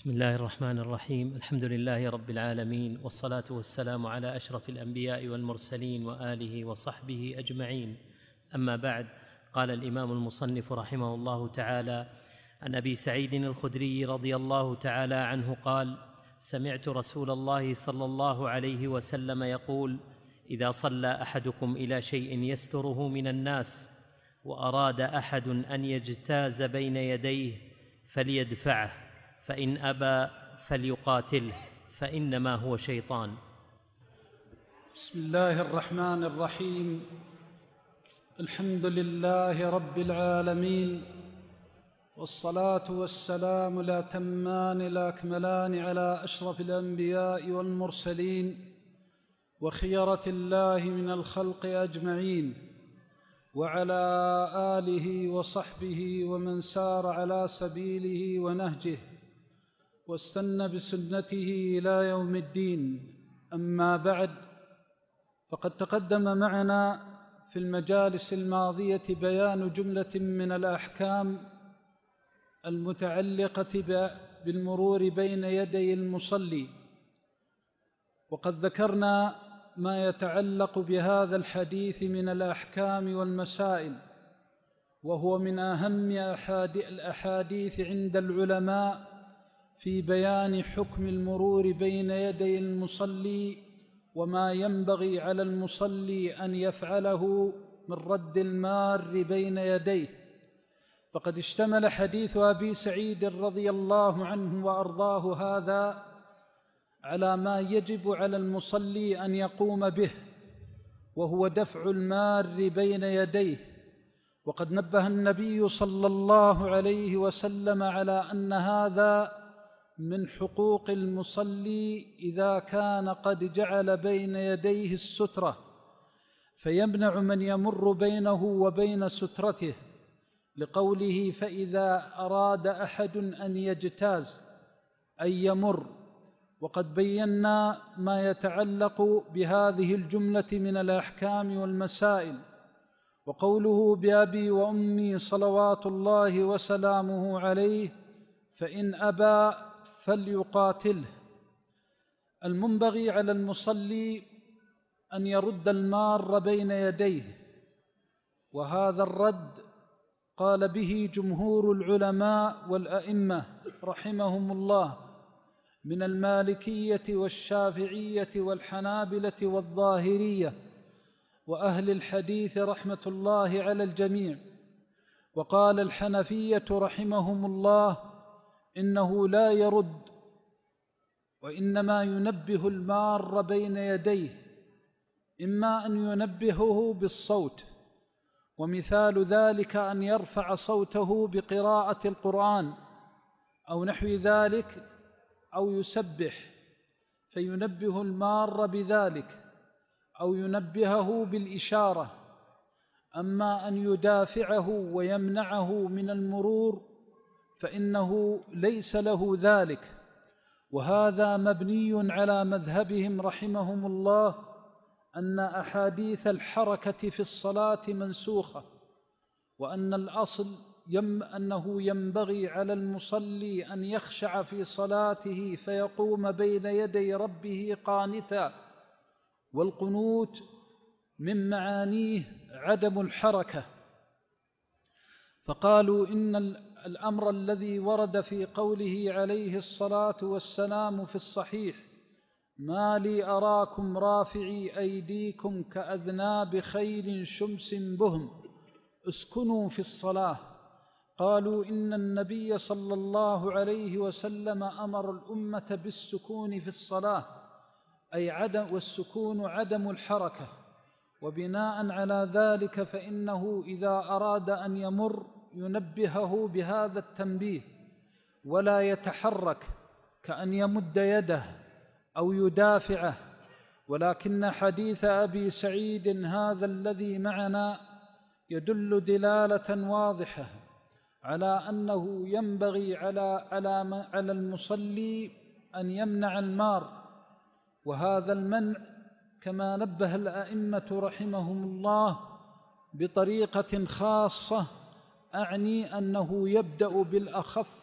بسم الله الرحمن الرحيم. الحمد لله رب العالمين، والصلاة والسلام على أشرف الأنبياء والمرسلين وآله وصحبه أجمعين. أما بعد، قال الإمام المصنف رحمه الله تعالى: عن أبي سعيد الخدري رضي الله تعالى عنه قال: سمعت رسول الله صلى الله عليه وسلم يقول: إذا صلى أحدكم إلى شيء يستره من الناس وأراد أحد أن يجتاز بين يديه فليدفعه، فإن أبى فليقاتله، فإنما هو شيطان. بسم الله الرحمن الرحيم. الحمد لله رب العالمين، والصلاة والسلام الأتمان الأكملان على أشرف الأنبياء والمرسلين وخيرة الله من الخلق أجمعين، وعلى آله وصحبه ومن سار على سبيله ونهجه واستنى بسنته إلى يوم الدين. أما بعد، فقد تقدم معنا في المجالس الماضية بيان جملة من الأحكام المتعلقة بالمرور بين يدي المصلي، وقد ذكرنا ما يتعلق بهذا الحديث من الأحكام والمسائل، وهو من أهم الأحاديث عند العلماء في بيان حكم المرور بين يدي المصلي وما ينبغي على المصلي أن يفعله من رد المار بين يديه. فقد اشتمل حديث أبي سعيد رضي الله عنه وأرضاه هذا على ما يجب على المصلي أن يقوم به، وهو دفع المار بين يديه. وقد نبه النبي صلى الله عليه وسلم على أن هذا من حقوق المصلي إذا كان قد جعل بين يديه السترة، فيمنع من يمر بينه وبين سترته، لقوله: فإذا أراد أحد أن يجتاز أي يمر. وقد بينا ما يتعلق بهذه الجملة من الأحكام والمسائل. وقوله: بأبي وأمي صلوات الله وسلامه عليه، فإن أبى فليقاتله. المنبغي على المصلي أن يرد المار بين يديه، وهذا الرد قال به جمهور العلماء والأئمة رحمهم الله من المالكية والشافعية والحنابلة والظاهرية وأهل الحديث رحمة الله على الجميع. وقال الحنفية رحمهم الله: إنه لا يرد، وإنما ينبه المار بين يديه، إما أن ينبهه بالصوت، ومثال ذلك أن يرفع صوته بقراءة القرآن أو نحو ذلك، أو يسبح فينبه المار بذلك، أو ينبهه بالإشارة. أما أن يدافعه ويمنعه من المرور فإنه ليس له ذلك، وهذا مبني على مذهبهم رحمهم الله أن أحاديث الحركة في الصلاة منسوخة، وأن الأصل أنه ينبغي على المصلي أن يخشع في صلاته فيقوم بين يدي ربه قانتا، والقنوت من معانيه عدم الحركة. فقالوا إن الأمر الذي ورد في قوله عليه الصلاة والسلام في الصحيح: ما لي أراكم رافعي أيديكم كأذناب خيل شمس بهم اسكنوا في الصلاة. قالوا إن النبي صلى الله عليه وسلم أمر الأمة بالسكون في الصلاة، والسكون عدم الحركة. وبناء على ذلك فإنه إذا أراد أن يمر ينبهه بهذا التنبيه، ولا يتحرك كأن يمد يده أو يدافعه. ولكن حديث أبي سعيد هذا الذي معنا يدل دلالة واضحة على أنه ينبغي على المصلي أن يمنع المار، وهذا المنع كما نبه الأئمة رحمهم الله بطريقة خاصة، أعني أنه يبدأ بالأخف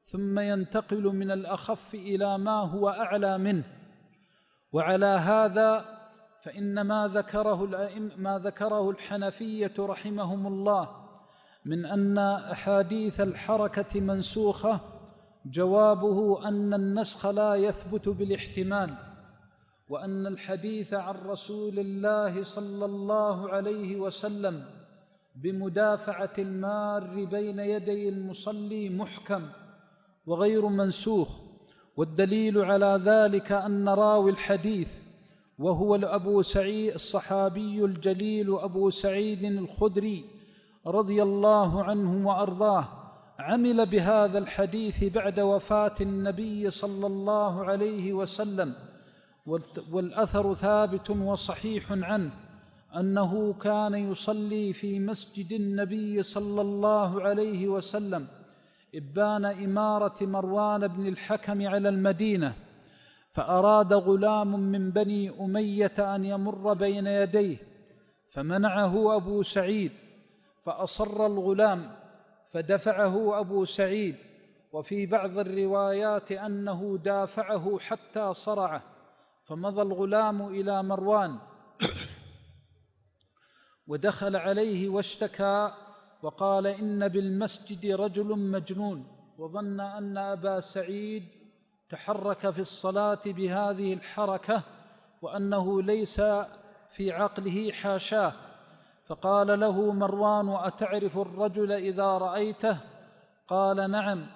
ثم ينتقل من الأخف إلى ما هو أعلى منه. وعلى هذا فإن ما ذكره الحنفية رحمهم الله من أن أحاديث الحركة منسوخة، جوابه أن النسخ لا يثبت بالاحتمال، وأن الحديث عن رسول الله صلى الله عليه وسلم بمدافعة المار بين يدي المصلي محكم وغير منسوخ. والدليل على ذلك أن راوي الحديث وهو أبو سعيد الصحابي الجليل أبو سعيد الخدري رضي الله عنه وأرضاه عمل بهذا الحديث بعد وفاة النبي صلى الله عليه وسلم، والأثر ثابت وصحيح عنه أنه كان يصلي في مسجد النبي صلى الله عليه وسلم إبان إمارة مروان بن الحكم على المدينة، فأراد غلام من بني أمية أن يمر بين يديه فمنعه أبو سعيد، فأصر الغلام فدفعه أبو سعيد، وفي بعض الروايات أنه دافعه حتى صرعه، فمضى الغلام إلى مروان ودخل عليه واشتكى وقال إن بالمسجد رجل مجنون، وظن أن أبا سعيد تحرك في الصلاة بهذه الحركة وأنه ليس في عقله حاشاه، فقال له مروان أتعرف الرجل إذا رأيته؟ قال نعم،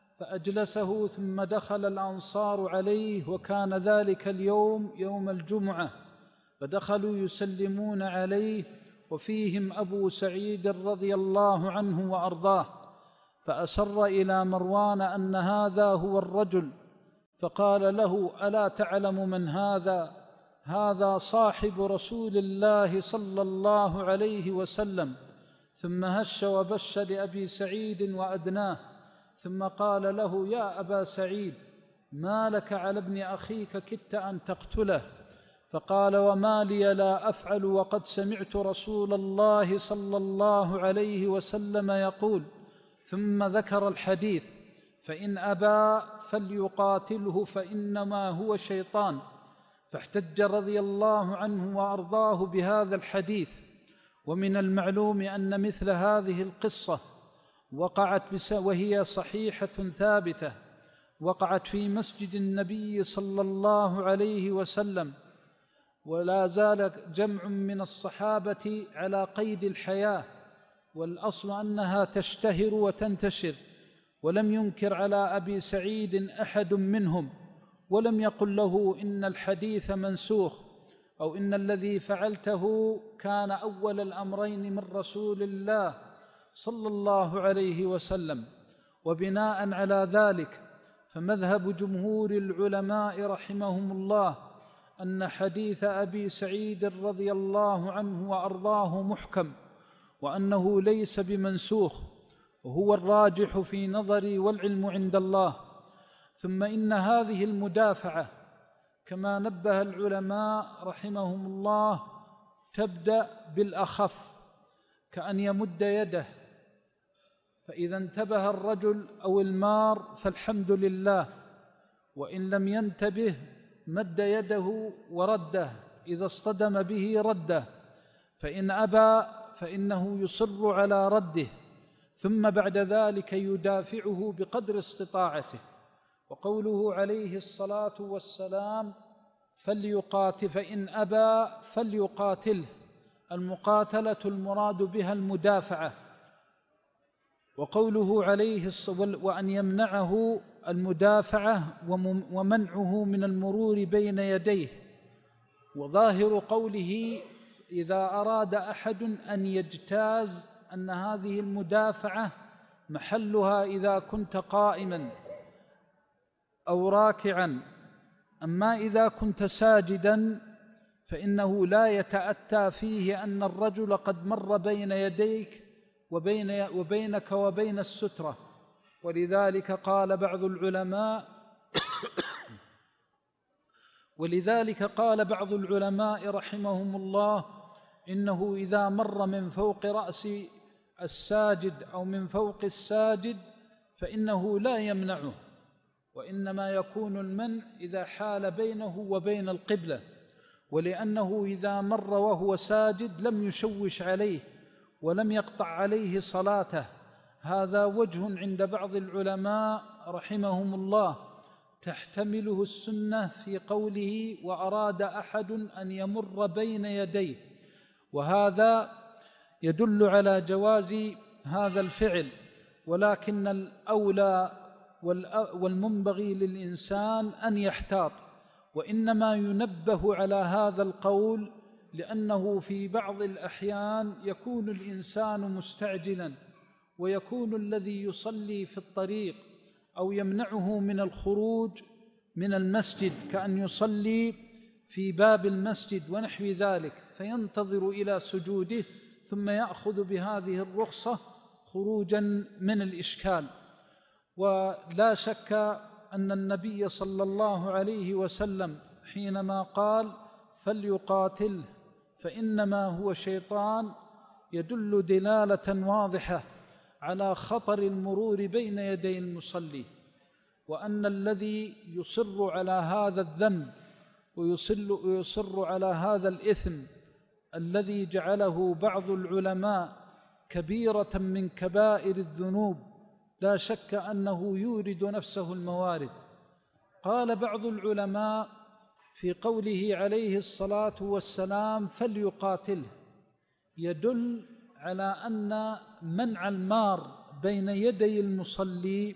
فأجلسه ثم دخل الأنصار عليه، وكان ذلك اليوم يوم الجمعة، فدخلوا يسلمون عليه وفيهم أبو سعيد رضي الله عنه وأرضاه، فأسر إلى مروان أن هذا هو الرجل، فقال له ألا تعلم من هذا؟ هذا صاحب رسول الله صلى الله عليه وسلم. ثم هش وبش لأبي سعيد وأدناه، ثم قال له يا أبا سعيد ما لك على ابن أخيك كدت أن تقتله؟ فقال وما لي لا أفعل وقد سمعت رسول الله صلى الله عليه وسلم يقول، ثم ذكر الحديث فإن أبى فليقاتله فإنما هو شيطان. فاحتج رضي الله عنه وأرضاه بهذا الحديث. ومن المعلوم أن مثل هذه القصة وقعت وهي صحيحة ثابتة، وقعت في مسجد النبي صلى الله عليه وسلم، ولا زال جمع من الصحابة على قيد الحياة، والأصل أنها تشتهر وتنتشر، ولم ينكر على أبي سعيد أحد منهم، ولم يقل له إن الحديث منسوخ أو إن الذي فعلته كان أول الأمرين من رسول الله صلى الله عليه وسلم. وبناء على ذلك فمذهب جمهور العلماء رحمهم الله أن حديث أبي سعيد رضي الله عنه وأرضاه محكم، وأنه ليس بمنسوخ، وهو الراجح في نظري والعلم عند الله. ثم إن هذه المدافعة كما نبه العلماء رحمهم الله تبدأ بالأخف، كأن يمد يده، فإذا انتبه الرجل أو المار فالحمد لله، وإن لم ينتبه مد يده ورده، إذا اصطدم به رده، فإن أبى فإنه يصر على رده، ثم بعد ذلك يدافعه بقدر استطاعته. وقوله عليه الصلاة والسلام فليقاتل فإن أبى فليقاتله، المقاتلة المراد بها المدافعة. وقوله عليه وأن يمنعه المدافعة ومنعه من المرور بين يديه. وظاهر قوله إذا أراد أحد أن يجتاز أن هذه المدافعة محلها إذا كنت قائما أو راكعا، أما إذا كنت ساجدا فإنه لا يتأتى فيه أن الرجل قد مر بين يديك وبينك وبين السترة. ولذلك قال بعض العلماء رحمهم الله إنه إذا مر من فوق رأس الساجد أو من فوق الساجد فإنه لا يمنعه، وإنما يكون المنع إذا حال بينه وبين القبلة، ولأنه إذا مر وهو ساجد لم يشوش عليه ولم يقطع عليه صلاته. هذا وجه عند بعض العلماء رحمهم الله تحتمله السنة في قوله وأراد أحد أن يمر بين يديه، وهذا يدل على جواز هذا الفعل، ولكن الأولى والمنبغي للإنسان أن يحتاط، وإنما ينبه على هذا القول لأنه في بعض الأحيان يكون الإنسان مستعجلا، ويكون الذي يصلي في الطريق أو يمنعه من الخروج من المسجد كأن يصلي في باب المسجد ونحو ذلك، فينتظر إلى سجوده ثم يأخذ بهذه الرخصة خروجا من الإشكال. ولا شك أن النبي صلى الله عليه وسلم حينما قال فليقاتله فإنما هو شيطان يدل دلالة واضحة على خطر المرور بين يدي المصلي، وأن الذي يصر على هذا الذنب ويصر على هذا الإثم الذي جعله بعض العلماء كبيرة من كبائر الذنوب لا شك أنه يورد نفسه الموارد. قال بعض العلماء في قوله عليه الصلاة والسلام فليقاتله يدل على أن منع المار بين يدي المصلي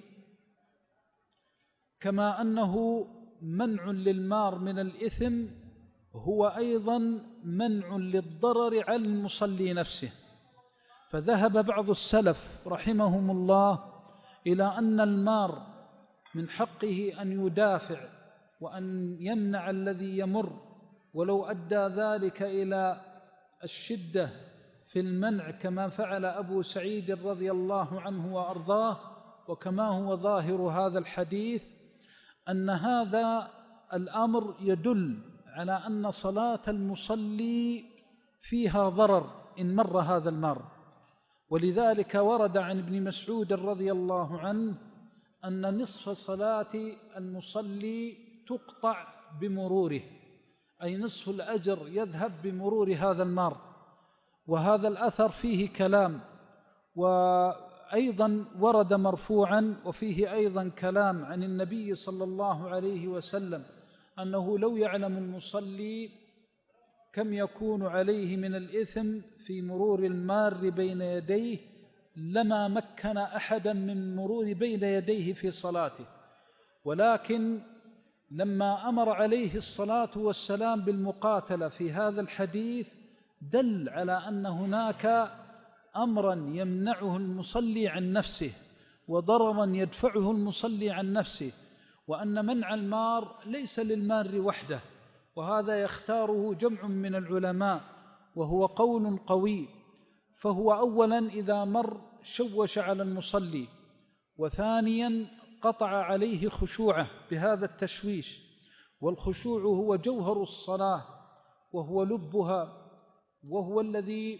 كما أنه منع للمار من الإثم هو أيضا منع للضرر على المصلي نفسه. فذهب بعض السلف رحمهم الله إلى أن المار من حقه أن يدافع وأن يمنع الذي يمر، ولو أدى ذلك إلى الشدة في المنع كما فعل أبو سعيد رضي الله عنه وأرضاه، وكما هو ظاهر هذا الحديث أن هذا الأمر يدل على أن صلاة المصلي فيها ضرر إن مر هذا المار. ولذلك ورد عن ابن مسعود رضي الله عنه أن نصف صلاة المصلي تقطع بمروره، أي نصف الأجر يذهب بمرور هذا المار. وهذا الأثر فيه كلام، وأيضا ورد مرفوعا وفيه أيضا كلام عن النبي صلى الله عليه وسلم أنه لو يعلم المصلي كم يكون عليه من الإثم في مرور المار بين يديه لما مكن أحدا من مرور بين يديه في صلاته. ولكن لما أمر عليه الصلاة والسلام بالمقاتلة في هذا الحديث دل على أن هناك أمرا يمنعه المصلي عن نفسه وضررا يدفعه المصلي عن نفسه، وأن منع المار ليس للمار وحده، وهذا يختاره جمع من العلماء وهو قول قوي. فهو أولا إذا مر شوش على المصلي، وثانيا قطع عليه خشوعه بهذا التشويش، والخشوع هو جوهر الصلاة وهو لبها، وهو الذي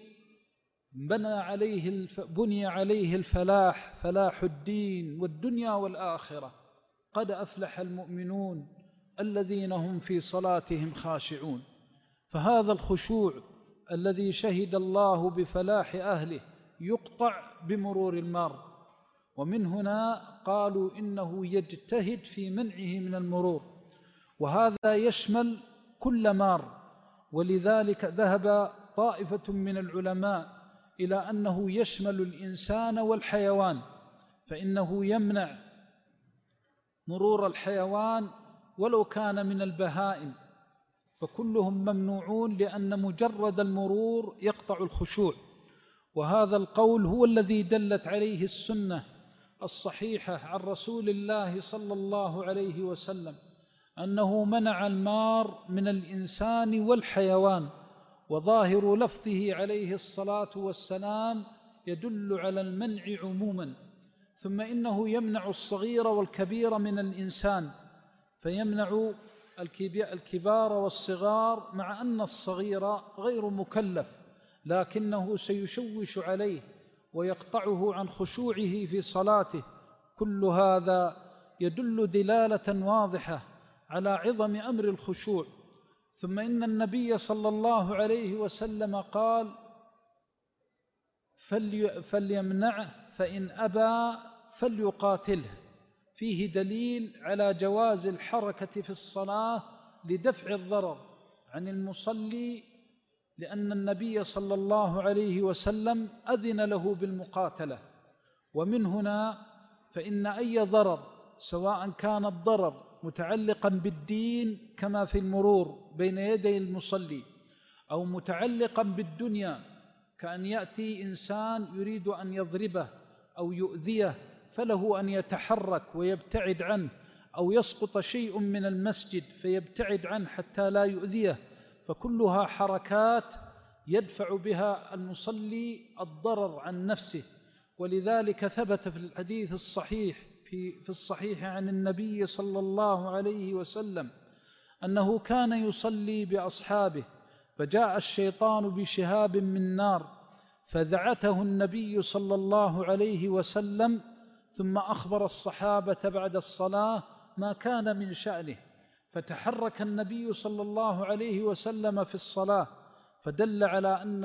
بني عليه الفلاح، فلاح الدين والدنيا والآخرة. قد أفلح المؤمنون الذين هم في صلاتهم خاشعون. فهذا الخشوع الذي شهد الله بفلاح أهله يقطع بمرور المار، ومن هنا قالوا إنه يجتهد في منعه من المرور، وهذا يشمل كل مار. ولذلك ذهب طائفة من العلماء إلى أنه يشمل الإنسان والحيوان، فإنه يمنع مرور الحيوان ولو كان من البهائم، فكلهم ممنوعون لأن مجرد المرور يقطع الخشوع. وهذا القول هو الذي دلت عليه السنة الصحيحة عن رسول الله صلى الله عليه وسلم أنه منع المار من الإنسان والحيوان، وظاهر لفظه عليه الصلاة والسلام يدل على المنع عموما. ثم إنه يمنع الصغير والكبير من الإنسان، فيمنع الكبار والصغار، مع أن الصغير غير مكلف لكنه سيشوش عليه ويقطعه عن خشوعه في صلاته، كل هذا يدل دلالة واضحة على عظم أمر الخشوع. ثم إن النبي صلى الله عليه وسلم قال: فليمنعه، فإن أبى فليقاتله. فيه دليل على جواز الحركة في الصلاة لدفع الضرر عن المصلي، لأن النبي صلى الله عليه وسلم أذن له بالمقاتلة. ومن هنا فإن أي ضرر، سواء كان الضرر متعلقا بالدين كما في المرور بين يدي المصلي، أو متعلقا بالدنيا كأن يأتي إنسان يريد أن يضربه أو يؤذيه، فله أن يتحرك ويبتعد عنه، أو يسقط شيء من المسجد فيبتعد عنه حتى لا يؤذيه، فكلها حركات يدفع بها المصلي الضرر عن نفسه. ولذلك ثبت في الحديث الصحيح في الصحيح عن النبي صلى الله عليه وسلم أنه كان يصلي بأصحابه، فجاء الشيطان بشهاب من نار فدعته النبي صلى الله عليه وسلم، ثم أخبر الصحابة بعد الصلاة ما كان من شأنه، فتحرك النبي صلى الله عليه وسلم في الصلاة، فدل على أن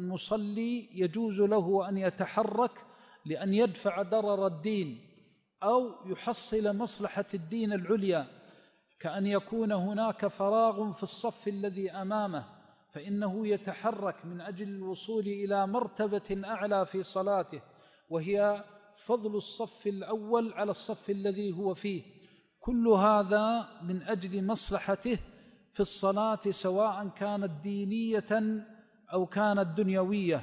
المصلي يجوز له أن يتحرك لأن يدفع ضرر الدين أو يحصل مصلحة الدين العليا، كأن يكون هناك فراغ في الصف الذي أمامه، فإنه يتحرك من أجل الوصول إلى مرتبة أعلى في صلاته، وهي فضل الصف الأول على الصف الذي هو فيه. كل هذا من أجل مصلحته في الصلاة، سواء كانت دينية أو كانت دنيوية.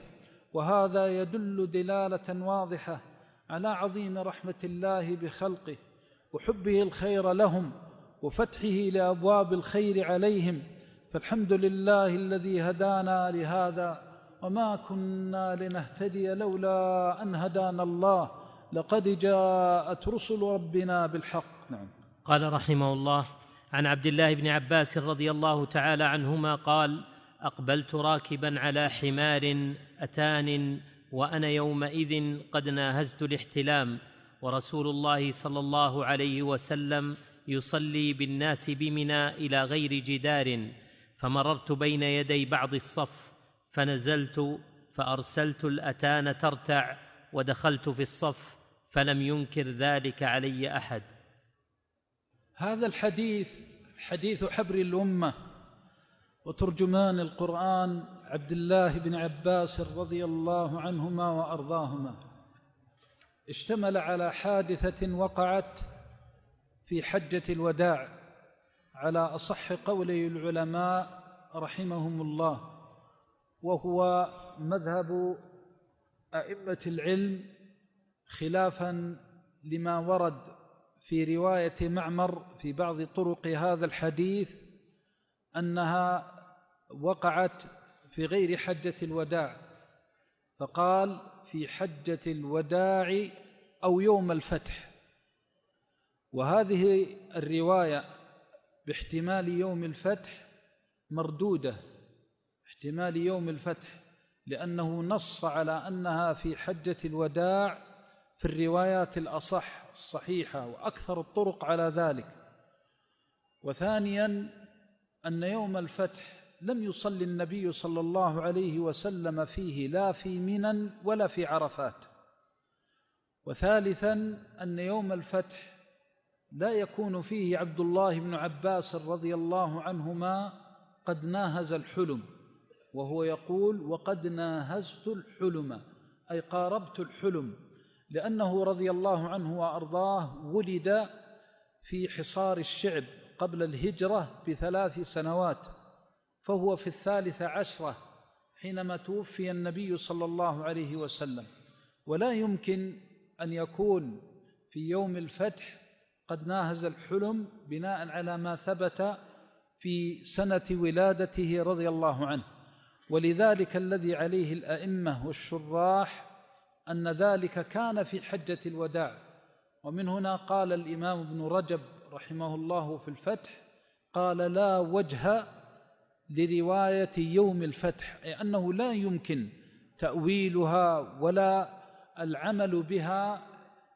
وهذا يدل دلالة واضحة على عظيم رحمة الله بخلقه وحبه الخير لهم وفتحه لأبواب الخير عليهم. فالحمد لله الذي هدانا لهذا، وما كنا لنهتدي لولا أن هدانا الله، لقد جاءت رسل ربنا بالحق. نعم. قال رحمه الله: عن عبد الله بن عباس رضي الله تعالى عنهما قال: أقبلت راكبا على حمار أتان، وأنا يومئذ قد ناهزت الاحتلام، ورسول الله صلى الله عليه وسلم يصلي بالناس بمنى إلى غير جدار، فمررت بين يدي بعض الصف فنزلت فأرسلت الأتان ترتع، ودخلت في الصف فلم ينكر ذلك علي أحد. هذا الحديث حديث حبر الأمة وترجمان القرآن عبد الله بن عباس رضي الله عنهما وأرضاهما، اشتمل على حادثة وقعت في حجة الوداع على أصح قولي العلماء رحمهم الله، وهو مذهب أئمة العلم، خلافا لما ورد في رواية معمر في بعض طرق هذا الحديث أنها وقعت في غير حجة الوداع، فقال في حجة الوداع أو يوم الفتح. وهذه الرواية باحتمال يوم الفتح مردودة، احتمال يوم الفتح، لأنه نص على أنها في حجة الوداع في الروايات الأصح الصحيحة وأكثر الطرق على ذلك. وثانيا أن يوم الفتح لم يصلي النبي صلى الله عليه وسلم فيه لا في منى ولا في عرفات. وثالثا أن يوم الفتح لا يكون فيه عبد الله بن عباس رضي الله عنهما قد ناهز الحلم، وهو يقول: وقد ناهزت الحلم، أي قاربت الحلم، لأنه رضي الله عنه وأرضاه ولد في حصار الشعب قبل الهجرة ب3 سنوات، فهو في 13 حينما توفي النبي صلى الله عليه وسلم، ولا يمكن أن يكون في يوم الفتح قد ناهز الحلم بناء على ما ثبت في سنة ولادته رضي الله عنه. ولذلك الذي عليه الأئمة والشراح أن ذلك كان في حجة الوداع. ومن هنا قال الإمام ابن رجب رحمه الله في الفتح، قال: لا وجه لرواية يوم الفتح، أي أنه لا يمكن تأويلها ولا العمل بها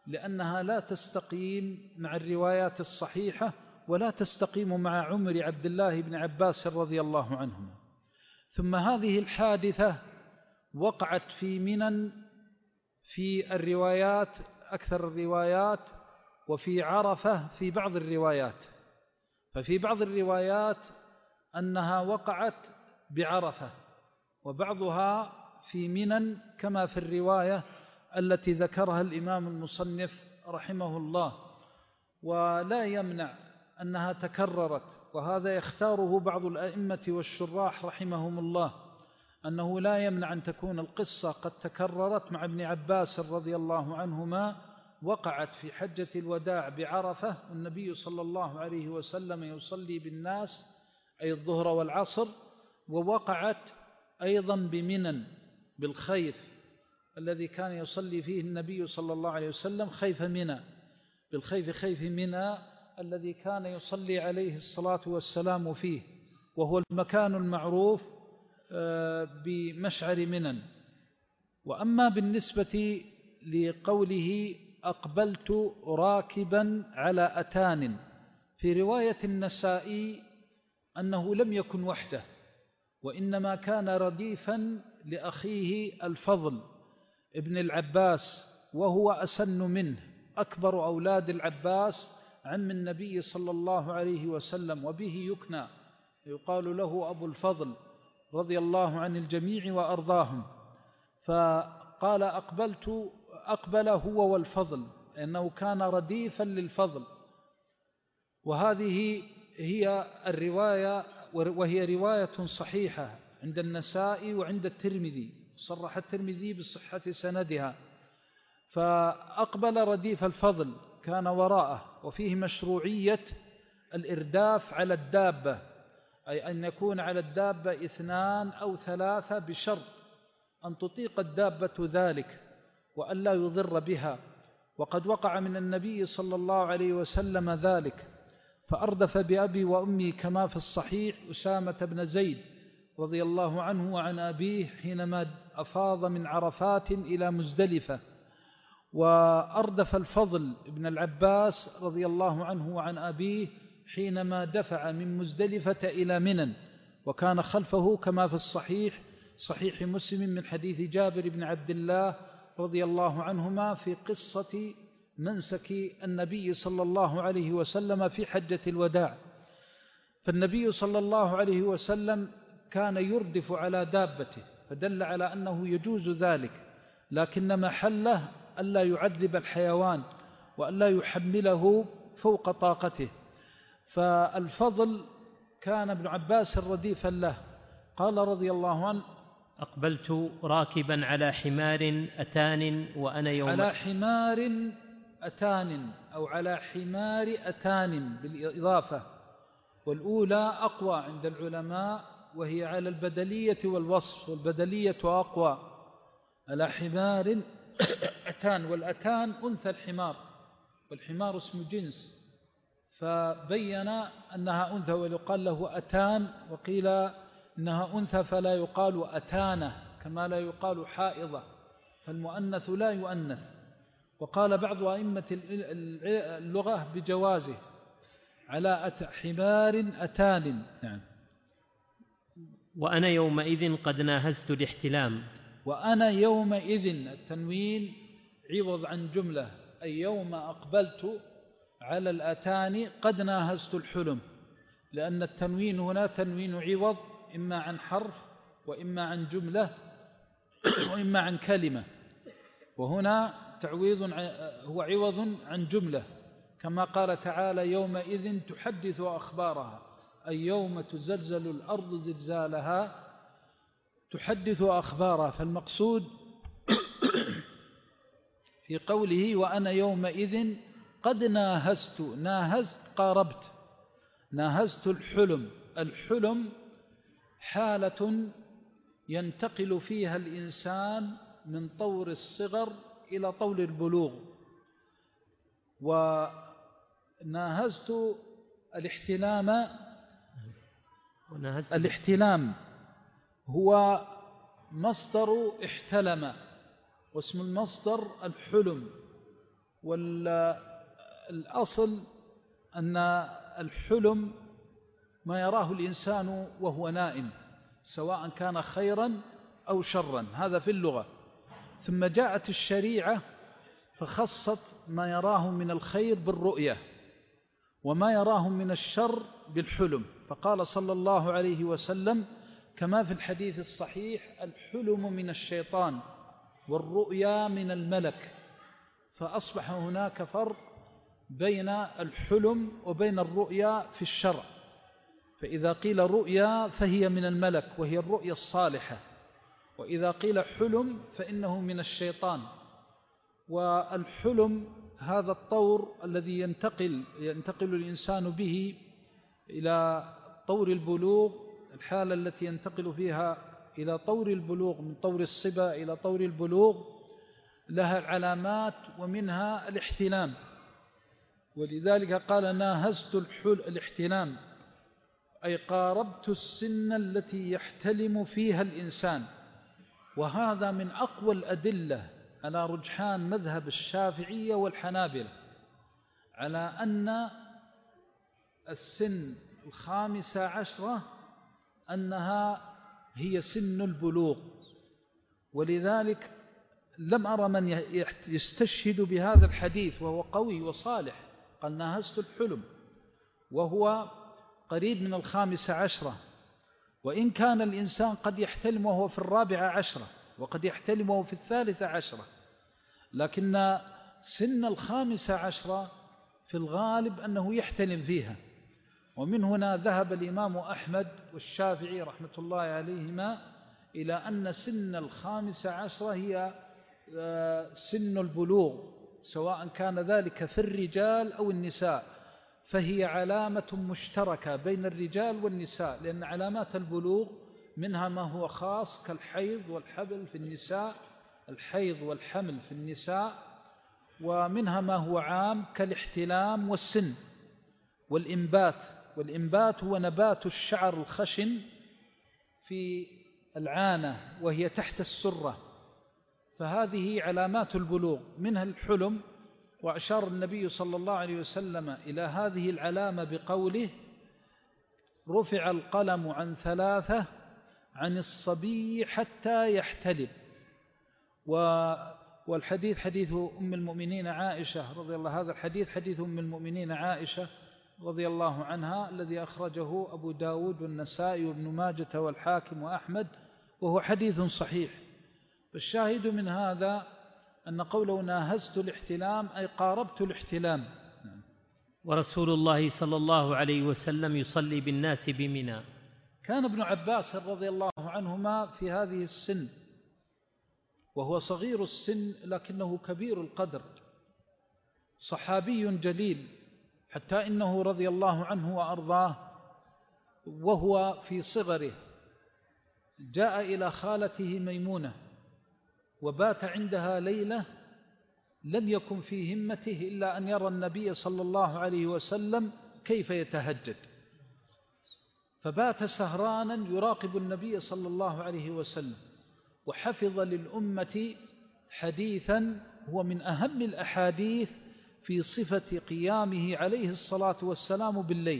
لأنها لا تستقيم مع الروايات الصحيحة ولا تستقيم مع عمر عبد الله بن عباس رضي الله عنهما. ثم هذه الحادثة وقعت في منى في الروايات أكثر الروايات، وفي عرفة في بعض الروايات. ففي بعض الروايات أنها وقعت بعرفة، وبعضها في منى كما في الرواية التي ذكرها الإمام المصنف رحمه الله. ولا يمنع أنها تكررت، وهذا يختاره بعض الأئمة والشراح رحمهم الله، أنه لا يمنع أن تكون القصة قد تكررت مع ابن عباس رضي الله عنهما. وقعت في حجة الوداع بعرفة، والنبي صلى الله عليه وسلم يصلي بالناس أي الظهر والعصر، ووقعت أيضا بمنى بالخيف الذي كان يصلي فيه النبي صلى الله عليه وسلم، خيف منى، بالخيف خيف منى الذي كان يصلي عليه الصلاة والسلام فيه، وهو المكان المعروف بمشعر منى. وأما بالنسبة لقوله أقبلت راكبا على أتان، في رواية النسائي أنه لم يكن وحده، وإنما كان رديفا لأخيه الفضل ابن العباس، وهو أسن منه، أكبر أولاد العباس عم النبي صلى الله عليه وسلم، وبه يكنى، يقال له أبو الفضل رضي الله عن الجميع وأرضاهم. فقال أقبل هو والفضل، لأنه كان رديفا للفضل. وهذه هي الرواية، وهي رواية صحيحة عند النسائي وعند الترمذي، صرح الترمذي بصحة سندها. فأقبل رديف الفضل كان وراءه، وفيه مشروعية الإرداف على الدابة، أي أن يكون على الدابة 2 أو 3 بشرط أن تطيق الدابة ذلك وأن لا يضر بها. وقد وقع من النبي صلى الله عليه وسلم ذلك، فأردف بأبي وأمي كما في الصحيح أسامة بن زيد رضي الله عنه وعن أبيه حينما أفاض من عرفات إلى مزدلفة، وأردف الفضل بن العباس رضي الله عنه وعن أبيه حينما دفع من مزدلفة إلى منى، وكان خلفه كما في الصحيح صحيح مسلم من حديث جابر بن عبد الله رضي الله عنهما في قصة منسك النبي صلى الله عليه وسلم في حجة الوداع. فالنبي صلى الله عليه وسلم كان يردف على دابته، فدل على أنه يجوز ذلك، لكن محله ألا يعذب الحيوان وألا يحمله فوق طاقته. فالفضل كان ابن عباس رديفا له. قال رضي الله عنه: أقبلت راكبا على حمار أتان وأنا يوم على حمار أتان أو على حمار أتان بالإضافة، والأولى أقوى عند العلماء، وهي على البدلية والوصف، والبدلية أقوى. على حمار أتان، والأتان أنثى الحمار، والحمار اسم جنس، فبين أنها أنثى ويقال له أتان، وقيل إنها أنثى فلا يقال أتانة كما لا يقال حائضة، فالمؤنث لا يؤنث. وقال بعض أئمة اللغة بجوازه على حمار أتان. نعم. وأنا يومئذ قد ناهزت الاحتلام. وأنا يومئذ، التنوين عوض عن جملة، أي يوم أقبلت على الأتان قد ناهزت الحلم، لأن التنوين هنا تنوين عوض، إما عن حرف وإما عن جملة وإما عن كلمة، وهنا تعويض هو عوض عن جملة، كما قال تعالى: يومئذ تحدث أخبارها، أي يوم تزلزل الأرض زلزالها تحدث أخبارها. فالمقصود في قوله وأنا يومئذ قد ناهزت قاربت، ناهزت الحلم. الحلم حالة ينتقل فيها الإنسان من طور الصغر إلى طور البلوغ. وناهزت الاحتلام، الاحتلام هو مصدر احتلم، واسم المصدر الحلم، والأصل أن الحلم ما يراه الإنسان وهو نائم، سواء كان خيرا أو شرا، هذا في اللغة. ثم جاءت الشريعة فخصت ما يراه من الخير بالرؤية، وما يراه من الشر بالحلم، فقال صلى الله عليه وسلم كما في الحديث الصحيح: الحلم من الشيطان والرؤيا من الملك. فأصبح هناك فرق بين الحلم وبين الرؤيا في الشرع. فإذا قيل رؤيا فهي من الملك وهي الرؤيا الصالحة، وإذا قيل حلم فإنه من الشيطان. والحلم هذا الطور الذي ينتقل الإنسان به إلى طور البلوغ، الحالة التي ينتقل فيها إلى طور البلوغ من طور الصبا إلى طور البلوغ لها علامات، ومنها الاحتلام. ولذلك قال: ناهزت الاحتلام، أي قاربت السن التي يحتلم فيها الإنسان. وهذا من أقوى الأدلة على رجحان مذهب الشافعية والحنابلة على أن السن 15 أنها هي سن البلوغ. ولذلك لم أرى من يستشهد بهذا الحديث وهو قوي وصالح. قال: ناهزت الحلم، وهو قريب من 15، وإن كان الإنسان قد يحتلم وهو في 14 وقد يحتلم وهو في 13، لكن سن 15 في الغالب أنه يحتلم فيها. ومن هنا ذهب الإمام أحمد والشافعي رحمة الله عليهما إلى أن سن 15 هي سن البلوغ، سواء كان ذلك في الرجال أو النساء، فهي علامة مشتركة بين الرجال والنساء، لأن علامات البلوغ منها ما هو خاص كالحيض والحبل في النساء، الحيض والحمل في النساء، ومنها ما هو عام كالاحتلام والسن والإنبات. والإنبات هو نبات الشعر الخشن في العانة وهي تحت السرة، فهذه علامات البلوغ، منها الحلم. وأشار النبي صلى الله عليه وسلم إلى هذه العلامة بقوله: رفع القلم عن 3 عن الصبي حتى يحتلم. والحديث حديث أم المؤمنين عائشة رضي الله، هذا الحديث حديث أم المؤمنين عائشة رضي الله عنها الذي أخرجه أبو داود والنسائي وابن ماجة والحاكم وأحمد، وهو حديث صحيح. فالشاهد من هذا أن قوله ناهزت الاحتلام أي قاربت الاحتلام. ورسول الله صلى الله عليه وسلم يصلي بالناس بمنى. كان ابن عباس رضي الله عنهما في هذه السن، وهو صغير السن لكنه كبير القدر، صحابي جليل، حتى إنه رضي الله عنه وأرضاه وهو في صغره جاء إلى خالته ميمونة وبات عندها ليلة، لم يكن في همته إلا أن يرى النبي صلى الله عليه وسلم كيف يتهجد، فبات سهرانا يراقب النبي صلى الله عليه وسلم، وحفظ للأمة حديثا هو من أهم الأحاديث في صفة قيامه عليه الصلاة والسلام بالليل.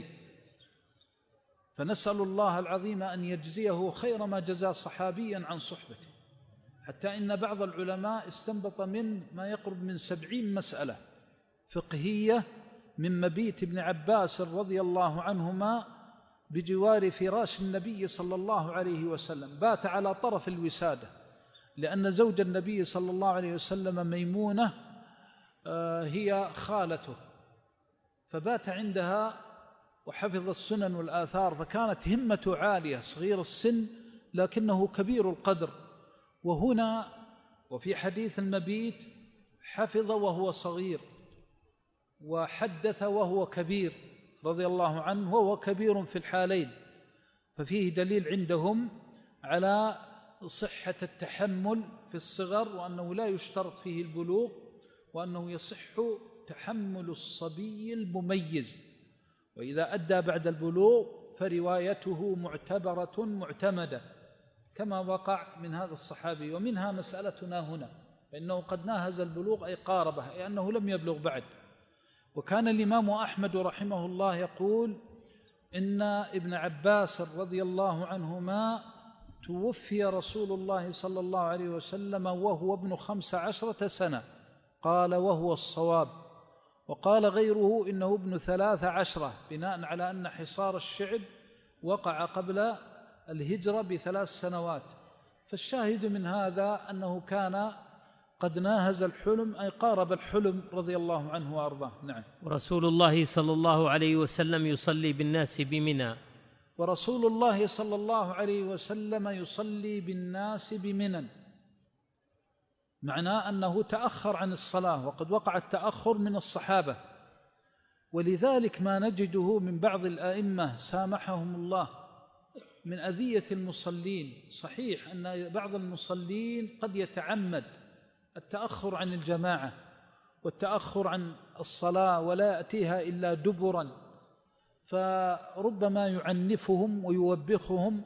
فنسأل الله العظيم أن يجزيه خير ما جزى صحابيا عن صحبته، حتى إن بعض العلماء استنبط من ما يقرب من 70 مسألة فقهية من مبيت ابن عباس رضي الله عنهما بجوار فراش النبي صلى الله عليه وسلم، بات على طرف الوسادة، لأن زوج النبي صلى الله عليه وسلم ميمونة هي خالته، فبات عندها وحفظ السنن والآثار، فكانت همته عالية، صغير السن لكنه كبير القدر. وهنا وفي حديث المبيت حفظ وهو صغير وحدث وهو كبير رضي الله عنه، وهو كبير في الحالين، ففيه دليل عندهم على صحة التحمل في الصغر، وأنه لا يشترط فيه البلوغ، وأنه يصح تحمل الصبي المميز، وإذا أدى بعد البلوغ فروايته معتبرة معتمدة كما وقع من هذا الصحابي. ومنها مسألتنا هنا، فإنه قد ناهز البلوغ أي قاربه، أي أنه لم يبلغ بعد. وكان الإمام أحمد رحمه الله يقول إن ابن عباس رضي الله عنهما توفي رسول الله صلى الله عليه وسلم وهو ابن 15 سنة، قال وهو الصواب. وقال غيره إنه ابن 13 بناء على أن حصار الشعب وقع قبل الهجرة ب3 سنوات. فالشاهد من هذا أنه كان قد ناهز الحلم أي قارب الحلم رضي الله عنه وأرضاه. نعم. ورسول الله صلى الله عليه وسلم يصلي بالناس بمنى. ورسول الله صلى الله عليه وسلم يصلي بالناس بمنى، معناه أنه تأخر عن الصلاة، وقد وقع التأخر من الصحابة، ولذلك ما نجده من بعض الآئمة سامحهم الله من أذية المصلين. صحيح أن بعض المصلين قد يتعمد التأخر عن الجماعة والتأخر عن الصلاة ولا يأتيها إلا دبرا، فربما يعنفهم ويوبخهم،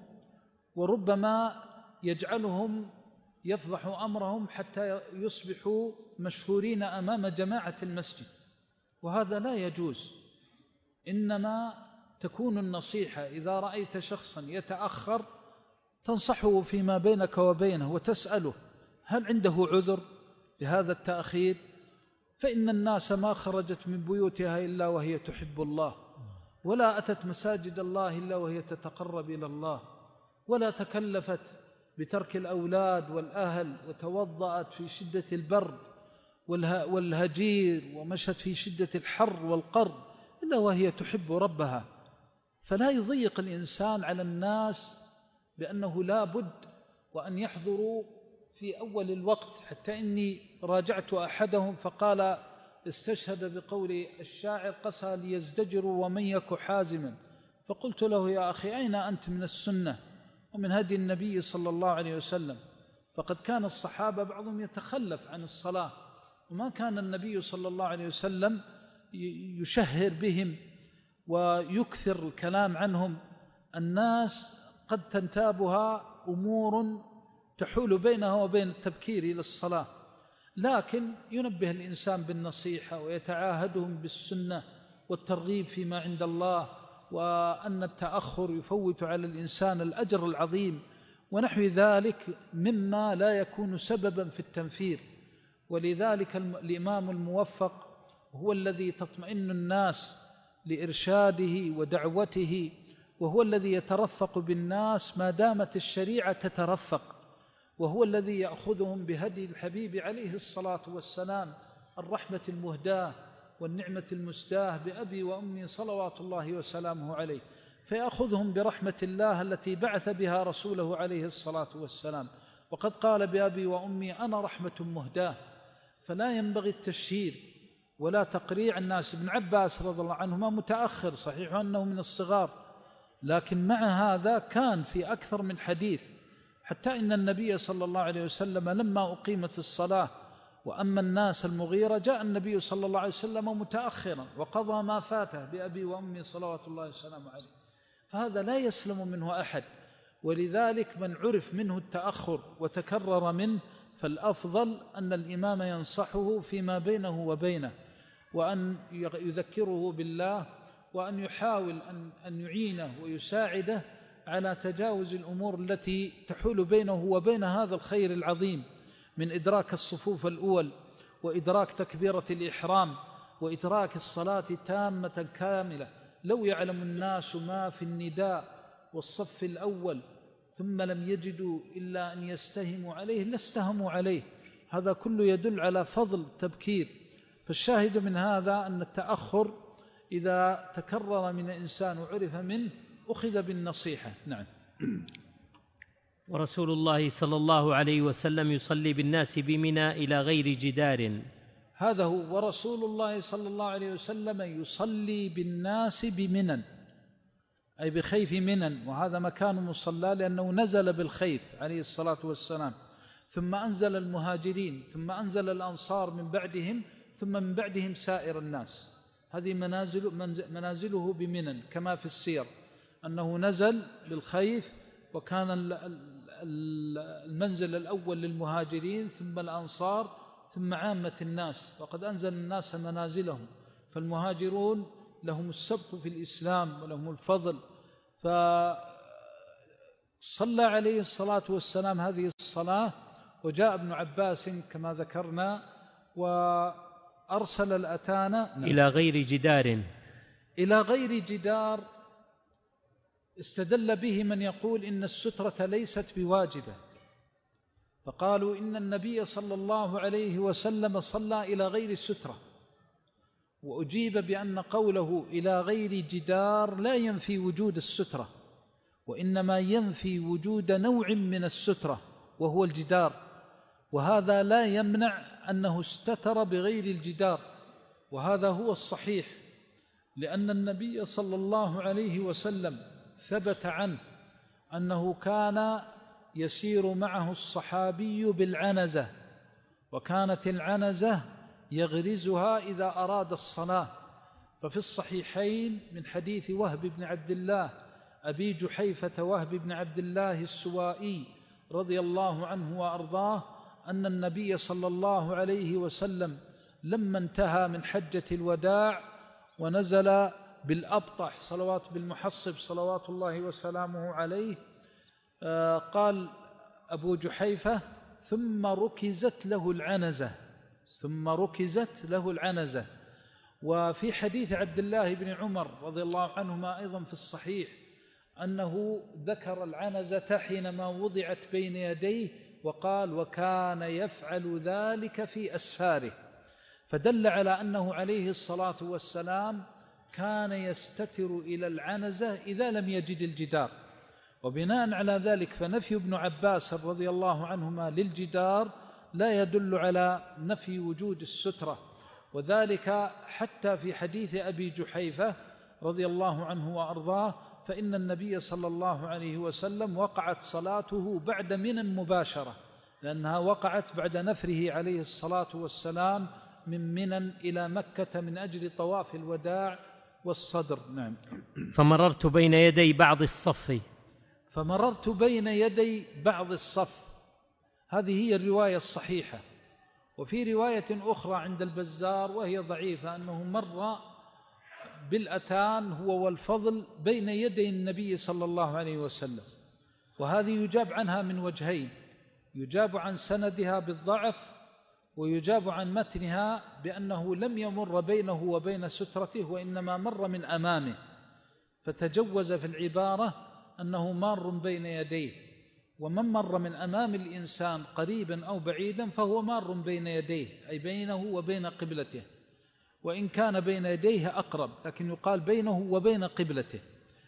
وربما يجعلهم يفضح أمرهم حتى يصبحوا مشهورين أمام جماعة المسجد، وهذا لا يجوز. إنما تكون النصيحة إذا رأيت شخصا يتأخر تنصحه فيما بينك وبينه وتسأله هل عنده عذر لهذا التأخير؟ فإن الناس ما خرجت من بيوتها إلا وهي تحب الله، ولا أتت مساجد الله إلا وهي تتقرب إلى الله، ولا تكلفت بترك الأولاد والأهل وتوضأت في شدة البرد والهجير ومشت في شدة الحر والقرب إلا وهي تحب ربها. فلا يضيق الإنسان على الناس بأنه لا بد وأن يحضروا في أول الوقت. حتى إني راجعت أحدهم فقال استشهد بقول الشاعر قسى ليزدجروا ومن يك حازما، فقلت له يا أخي أين أنت من السنة ومن هدي النبي صلى الله عليه وسلم؟ فقد كان الصحابة بعضهم يتخلف عن الصلاة، وما كان النبي صلى الله عليه وسلم يشهر بهم ويكثر الكلام عنهم. الناس قد تنتابها أمور تحول بينها وبين التبكير إلى الصلاة، لكن ينبه الإنسان بالنصيحة ويتعاهدهم بالسنة والترغيب فيما عند الله، وأن التأخر يفوت على الإنسان الأجر العظيم ونحو ذلك مما لا يكون سببا في التنفير. ولذلك الإمام الموفق هو الذي تطمئن الناس لإرشاده ودعوته، وهو الذي يترفق بالناس ما دامت الشريعة تترفق، وهو الذي يأخذهم بهدي الحبيب عليه الصلاة والسلام الرحمة المهداة والنعمة المسداة بأبي وأمي صلوات الله وسلامه عليه، فيأخذهم برحمة الله التي بعث بها رسوله عليه الصلاة والسلام. وقد قال بأبي وأمي أنا رحمة مهداة، فلا ينبغي التشهير ولا تقريع الناس. ابن عباس رضي الله عنهما متأخر، صحيح أنه من الصغار، لكن مع هذا كان في أكثر من حديث، حتى إن النبي صلى الله عليه وسلم لما أقيمت الصلاة وأما الناس المغيرة جاء النبي صلى الله عليه وسلم متأخرا وقضى ما فاته بأبي وأمي صلوات الله وسلامه عليه. فهذا لا يسلم منه أحد، ولذلك من عرف منه التأخر وتكرر منه فالأفضل أن الإمام ينصحه فيما بينه وبينه، وأن يذكره بالله، وأن يحاول أن يعينه ويساعده على تجاوز الأمور التي تحول بينه وبين هذا الخير العظيم من إدراك الصفوف الأول وإدراك تكبيرة الإحرام وإدراك الصلاة تامة كاملة. لو يعلم الناس ما في النداء والصف الأول ثم لم يجدوا إلا أن يستهموا عليه لاستهموا عليه. هذا كله يدل على فضل التبكير. فالشاهد من هذا أن التأخر إذا تكرر من الإنسان وعرف منه أخذ بالنصيحة. نعم. ورسول الله صلى الله عليه وسلم يصلي بالناس بمنى إلى غير جدار. هذا هو. ورسول الله صلى الله عليه وسلم يصلي بالناس بمنى أي بخيف منى، وهذا مكان مصلى لأنه نزل بالخيف عليه الصلاة والسلام، ثم أنزل المهاجرين، ثم أنزل الأنصار من بعدهم، ثم من بعدهم سائر الناس. هذه منازله بمنى كما في السير أنه نزل بالخيف، وكان المنزل الأول للمهاجرين ثم الأنصار ثم عامة الناس، وقد أنزل الناس منازلهم، فالمهاجرون لهم السبق في الإسلام ولهم الفضل. فصلى عليه الصلاة والسلام هذه الصلاة، وجاء ابن عباس كما ذكرنا وأرسل الأتان إلى غير جدار. إلى غير جدار استدل به من يقول إن السترة ليست بواجبة، فقالوا إن النبي صلى الله عليه وسلم صلى إلى غير السترة، وأجيب بأن قوله إلى غير جدار لا ينفي وجود السترة، وإنما ينفي وجود نوع من السترة وهو الجدار، وهذا لا يمنع أنه استتر بغير الجدار، وهذا هو الصحيح، لأن النبي صلى الله عليه وسلم ثبت عنه أنه كان يسير معه الصحابي بالعنزة، وكانت العنزة يغرزها إذا أراد الصلاة. ففي الصحيحين من حديث وهب بن عبد الله أبي جحيفة وهب بن عبد الله السوائي رضي الله عنه وأرضاه أن النبي صلى الله عليه وسلم لما انتهى من حجة الوداع ونزل بالأبطح صلوات بالمحصب صلوات الله وسلامه عليه، قال أبو جحيفة ثم ركزت له العنزة. وفي حديث عبد الله بن عمر رضي الله عنهما أيضا في الصحيح أنه ذكر العنزة حينما وضعت بين يديه وقال وكان يفعل ذلك في أسفاره، فدل على أنه عليه الصلاة والسلام كان يستتر إلى العنزة إذا لم يجد الجدار. وبناء على ذلك فنفي ابن عباس رضي الله عنهما للجدار لا يدل على نفي وجود السترة، وذلك حتى في حديث أبي جحيفة رضي الله عنه وأرضاه فإن النبي صلى الله عليه وسلم وقعت صلاته بعد منى مباشرة، لأنها وقعت بعد نفره عليه الصلاة والسلام من منى إلى مكة من أجل طواف الوداع والصدر. نعم. فمررت بين يدي بعض الصف، هذه هي الرواية الصحيحة. وفي رواية أخرى عند البزار وهي ضعيفة أنه مر بالأتان هو والفضل بين يدي النبي صلى الله عليه وسلم، وهذه يجاب عنها من وجهين: يجاب عن سندها بالضعف، ويجاب عن متنها بأنه لم يمر بينه وبين سترته وإنما مر من أمامه، فتجوز في العبارة أنه مار بين يديه، ومن مر من أمام الإنسان قريبا أو بعيدا فهو مار بين يديه أي بينه وبين قبلته، وإن كان بين يديه أقرب لكن يقال بينه وبين قبلته.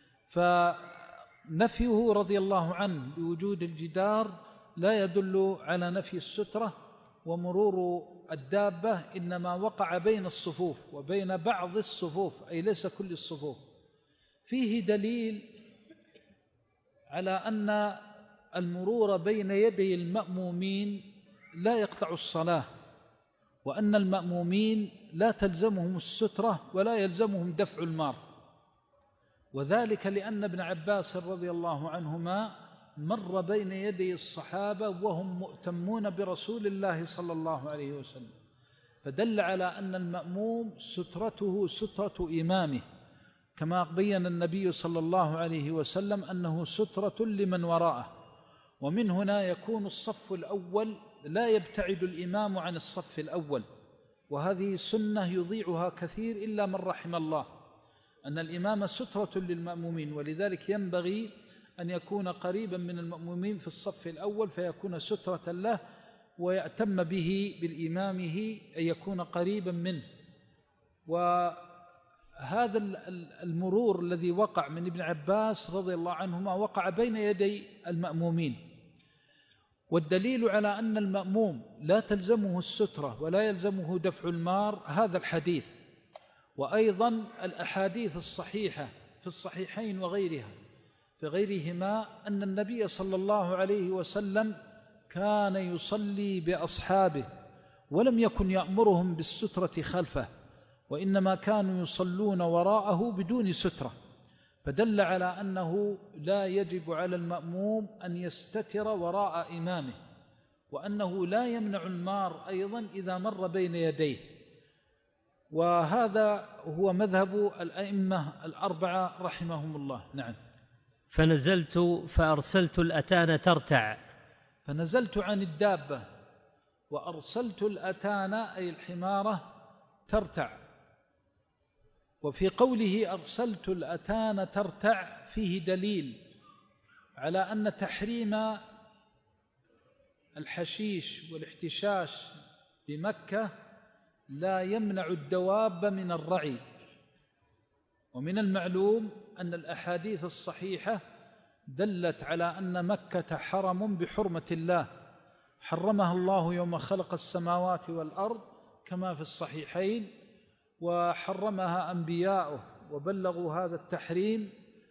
فنفيه رضي الله عنه بوجود الجدار لا يدل على نفي السترة، ومرور الدابة إنما وقع بين الصفوف وبين بعض الصفوف أي ليس كل الصفوف. فيه دليل على أن المرور بين يدي المأمومين لا يقطع الصلاة، وأن المأمومين لا تلزمهم السترة ولا يلزمهم دفع المار، وذلك لأن ابن عباس رضي الله عنهما مر بين يدي الصحابة وهم مؤتمون برسول الله صلى الله عليه وسلم، فدل على أن المأموم سترته سترة إمامه، كما بين النبي صلى الله عليه وسلم أنه سترة لمن وراءه. ومن هنا يكون الصف الأول لا يبتعد الإمام عن الصف الأول، وهذه سنة يضيعها كثير إلا من رحم الله، أن الإمام سترة للمأمومين، ولذلك ينبغي أن يكون قريبا من المأمومين في الصف الأول فيكون سترة له، ويأتم به بالإمامه أن يكون قريبا منه. وهذا المرور الذي وقع من ابن عباس رضي الله عنهما وقع بين يدي المأمومين، والدليل على أن المأموم لا تلزمه السترة ولا يلزمه دفع المار هذا الحديث، وأيضا الأحاديث الصحيحة في الصحيحين وغيرها في غيرهما أن النبي صلى الله عليه وسلم كان يصلي بأصحابه ولم يكن يأمرهم بالسترة خلفه، وإنما كانوا يصلون وراءه بدون سترة، فدل على أنه لا يجب على المأموم أن يستتر وراء إمامه. وأنه لا يمنع المار أيضا إذا مر بين يديه. وهذا هو مذهب الأئمة الأربعة رحمهم الله. نعم. فنزلت فأرسلت الأتان ترتع. فنزلت عن الدابة وأرسلت الأتان أي الحمارة ترتع. وفي قوله أرسلت الأتان ترتع فيه دليل على أن تحريم الحشيش والاحتشاش بمكة لا يمنع الدواب من الرعي. ومن المعلوم أن الأحاديث الصحيحة دلت على أن مكة حرم بحرمة الله، حرمها الله يوم خلق السماوات والأرض كما في الصحيحين، وحرمها أنبياؤه وبلغوا هذا التحريم.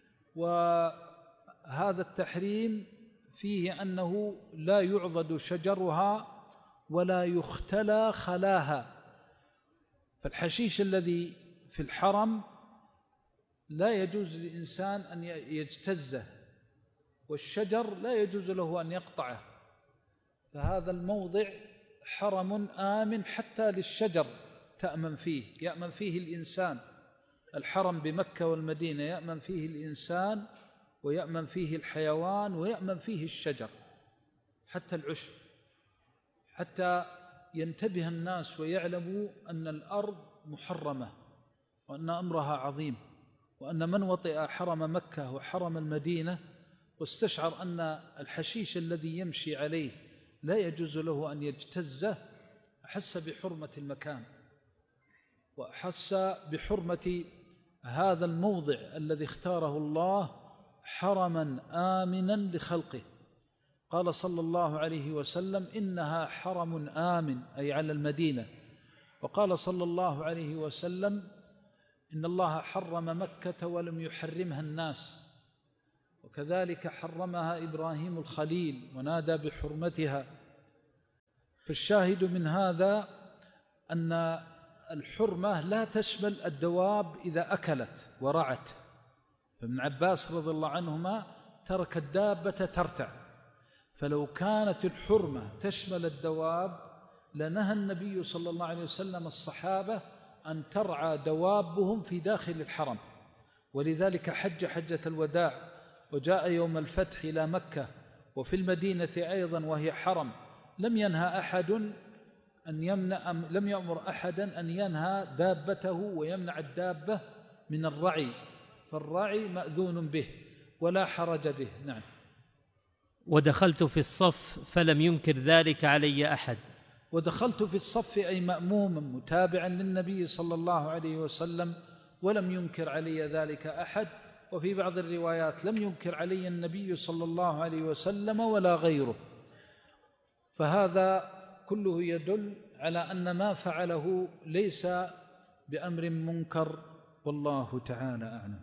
وهذا التحريم فيه أنه لا يعضد شجرها ولا يختلى خلاها. فالحشيش الذي في الحرم لا يجوز للإنسان أن يجتزه، والشجر لا يجوز له أن يقطعه. فهذا الموضع حرم آمن حتى للشجر تأمن فيه، يأمن فيه الإنسان. الحرم بمكة والمدينة يأمن فيه الإنسان ويأمن فيه الحيوان ويأمن فيه الشجر حتى العشب، حتى ينتبه الناس ويعلموا أن الأرض محرمة وأن أمرها عظيم، وأن من وطئ حرم مكة وحرم المدينة واستشعر أن الحشيش الذي يمشي عليه لا يجوز له أن يجتزه أحس بحرمة المكان وأحس بحرمة هذا الموضع الذي اختاره الله حرما آمنا لخلقه. قال صلى الله عليه وسلم إنها حرم آمن، أي على المدينة. وقال صلى الله عليه وسلم إن الله حرم مكة ولم يحرمها الناس، وكذلك حرمها إبراهيم الخليل ونادى بحرمتها. فالشاهد من هذا أن الحرمة لا تشمل الدواب إذا أكلت ورعت. فابن عباس رضي الله عنهما ترك الدابة ترتع، فلو كانت الحرمة تشمل الدواب لنهى النبي صلى الله عليه وسلم الصحابة أن ترعى دوابهم في داخل الحرم. ولذلك حج حجة الوداع وجاء يوم الفتح إلى مكة وفي المدينة أيضا وهي حرم، لم يأمر أحدا أن ينهى دابته ويمنع الدابة من الرعي، فالرعي مأذون به ولا حرج به. نعم. ودخلت في الصف فلم ينكر ذلك علي أحد. ودخلت في الصف أي مأموما متابعا للنبي صلى الله عليه وسلم ولم ينكر علي ذلك أحد. وفي بعض الروايات لم ينكر علي النبي صلى الله عليه وسلم ولا غيره. فهذا كله يدل على أن ما فعله ليس بأمر منكر، والله تعالى أعلم.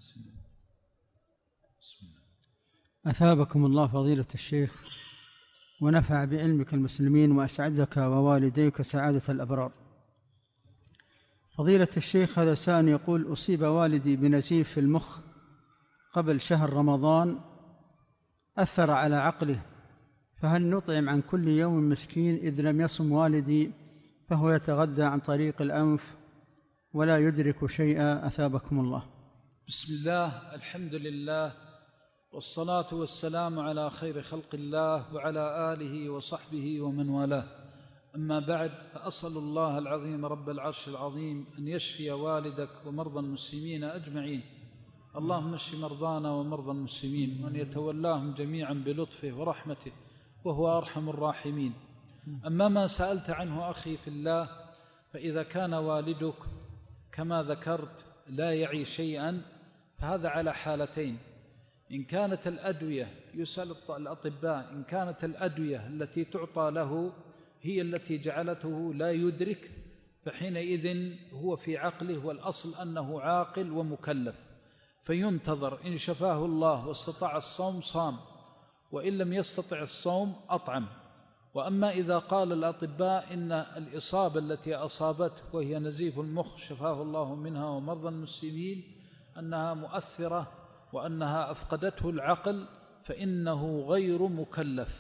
أثابكم الله فضيلة الشيخ ونفع بعلمك المسلمين وأسعدك ووالديك سعادة الأبرار. فضيلة الشيخ، هذا سائل يقول: أصيب والدي بنزيف في المخ قبل شهر رمضان أثر على عقله، فهل نطعم عن كل يوم مسكين إذ لم يصم والدي فهو يتغذى عن طريق الأنف ولا يدرك شيئا؟ أثابكم الله. بسم الله، الحمد لله، والصلاة والسلام على خير خلق الله وعلى آله وصحبه ومن والاه. أما بعد، فأسأل الله العظيم رب العرش العظيم أن يشفي والدك ومرضى المسلمين أجمعين. اللهم اشف مرضانا ومرضى المسلمين، وأن يتولاهم جميعا بلطفه ورحمته وهو أرحم الراحمين. أما ما سألت عنه أخي في الله، فإذا كان والدك كما ذكرت لا يعي شيئا فهذا على حالتين: إن كانت الأدوية، يسأل الأطباء، إن كانت الأدوية التي تعطى له هي التي جعلته لا يدرك فحينئذ هو في عقله، والأصل أنه عاقل ومكلف، فينتظر إن شفاه الله واستطاع الصوم صام، وإن لم يستطع الصوم أطعم. وأما إذا قال الأطباء إن الإصابة التي أصابته وهي نزيف المخ شفاه الله منها ومرضى المسلمين أنها مؤثرة وأنها أفقدته العقل، فإنه غير مكلف،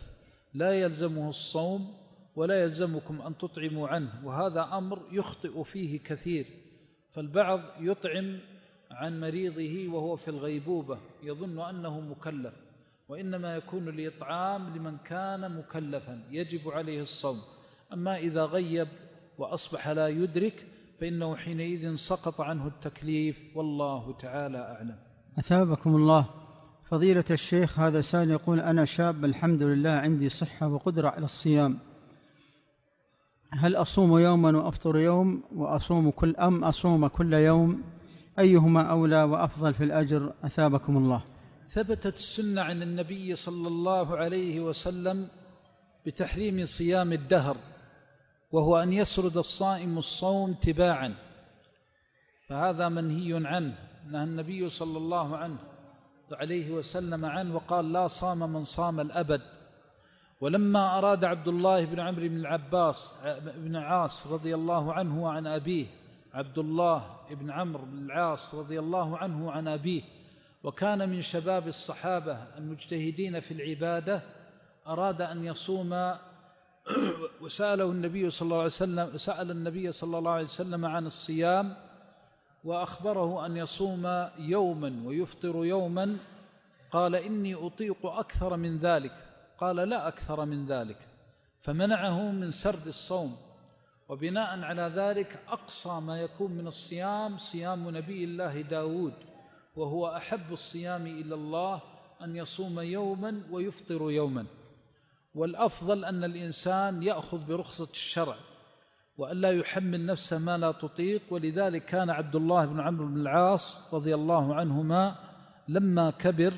لا يلزمه الصوم ولا يلزمكم أن تطعموا عنه، وهذا أمر يخطئ فيه كثير. فالبعض يطعم عن مريضه وهو في الغيبوبة يظن أنه مكلف، وإنما يكون الإطعام لمن كان مكلفا يجب عليه الصوم. أما إذا غيب وأصبح لا يدرك فإنه حينئذ سقط عنه التكليف، والله تعالى أعلم. أثابكم الله. فضيلة الشيخ، هذا سائل يقول: أنا شاب الحمد لله، عندي صحة وقدرة على الصيام، هل أصوم يوما وأفطر يوم أصوم كل يوم؟ أيهما أولى وأفضل في الأجر؟ أثابكم الله. ثبتت السنة عن النبي صلى الله عليه وسلم بتحريم صيام الدهر، وهو أن يسرد الصائم الصوم تباعا، فهذا منهي عنه، نهى النبي صلى الله عليه وسلم عنه وقال: لا صام من صام الأبد. ولما أراد عبد الله بن عمرو بن العاص رضي الله عنه وعن أبيه، عبد الله بن عمرو بن العاص رضي الله عنه وعن أبيه، وكان من شباب الصحابة المجتهدين في العبادة، أراد أن يصوم، وسأل النبي صلى الله عليه وسلم عن الصيام، وأخبره أن يصوم يوما ويفطر يوما. قال: إني أطيق أكثر من ذلك. قال: لا أكثر من ذلك، فمنعه من سرد الصوم. وبناء على ذلك أقصى ما يكون من الصيام صيام نبي الله داود، وهو أحب الصيام إلى الله أن يصوم يوما ويفطر يوما. والأفضل أن الإنسان يأخذ برخصة الشرع وأن لا يحمل نفسه ما لا تطيق. ولذلك كان عبد الله بن عمرو بن العاص رضي الله عنهما لما كبر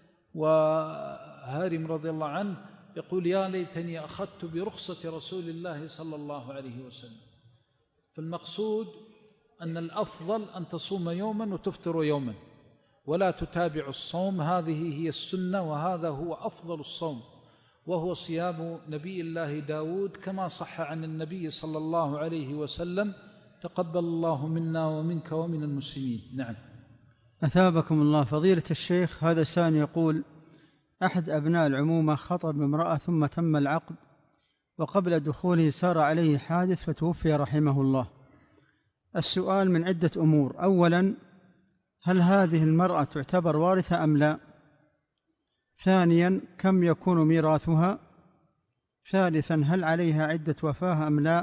وهارم رضي الله عنه يقول: يا ليتني أخذت برخصة رسول الله صلى الله عليه وسلم. فالمقصود أن الأفضل أن تصوم يوما وتفطر يوما، ولا تتابع الصوم. هذه هي السنة، وهذا هو أفضل الصوم، وهو صيام نبي الله داود، كما صح عن النبي صلى الله عليه وسلم: تقبل الله منا ومنك ومن المسلمين. نعم. أثابكم الله. فضيلة الشيخ، هذا سائل يقول: أحد أبناء العمومة خطب امرأة ثم تم العقد، وقبل دخوله سار عليه حادث فتوفي رحمه الله. السؤال من عدة أمور: أولا، هل هذه المرأة تعتبر وارثة أم لا؟ ثانيا، كم يكون ميراثها؟ ثالثا، هل عليها عدة وفاة أم لا؟